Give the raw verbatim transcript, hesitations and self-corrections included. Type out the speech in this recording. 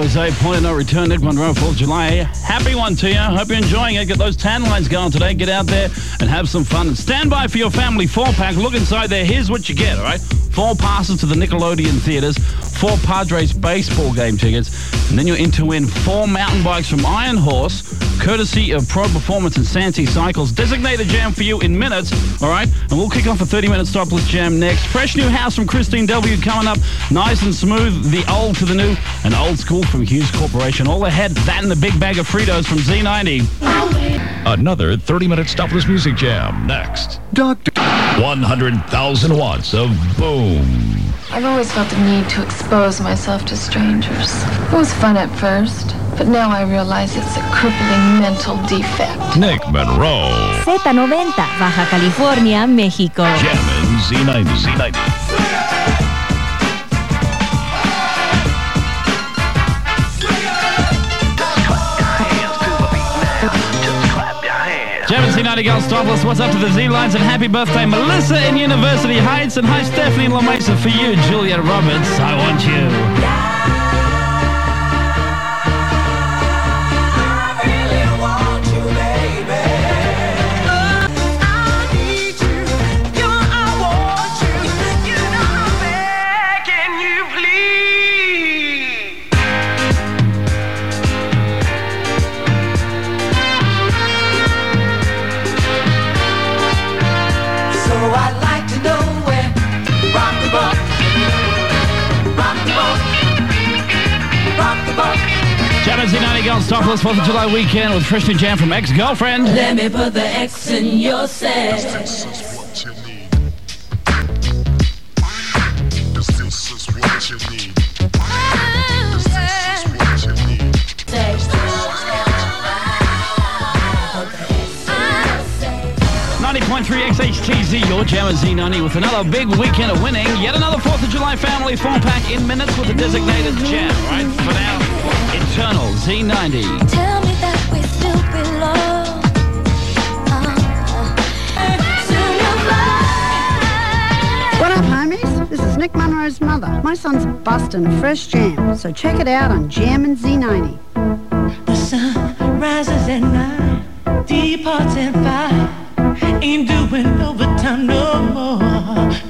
Jose, Point of No Return, Nick Monroe, fourth of July. Happy one to you. Hope you're enjoying it. Get those tan lines going today. Get out there and have some fun. And stand by for your family four-pack. Look inside there. Here's what you get, all right? Four passes to the Nickelodeon Theaters, four Padres baseball game tickets, and then you're in to win four mountain bikes from Iron Horse, courtesy of Pro Performance and Santee Cycles. Designated jam for you in minutes, all right? And we'll kick off a thirty-minute stopless jam next. Fresh new house from Christine W. coming up. Nice and smooth, the old to the new, and old school from Hughes Corporation. All ahead, that and the big bag of Fritos from Z ninety. Another thirty-minute stopless music jam next. Doctor. one hundred thousand watts of boom. I've always felt the need to expose myself to strangers. It was fun at first, but now I realize it's a crippling mental defect. Nick Monroe. Z ninety, Baja California, México. Jammin' Z ninety. Z ninety. Jammin' Z ninety Girls Stopless, what's up to the Z-Lines, and happy birthday, Melissa in University Heights, and hi, Stephanie in La Mesa for you, Juliet Roberts, I want you. Jammin' Z ninety Girls Stopless, fourth of July weekend with Fresh New Jam from Ex-Girlfriend. Let me put the X in your set. This is what you need. This is what you need. This is what you need. ninety point three X H T Z, your Jammin' Z ninety with another big weekend of winning. Yet another fourth of July family four-pack in minutes with a designated jam, right? For now, Eternal Z ninety. Tell me that we still belong. Uh, what up, homies? This is Nick Monroe's mother. My son's busting a fresh jam, so check it out on Jammin' Z ninety. The sun rises at night, departs at five. Ain't doing overtime no more.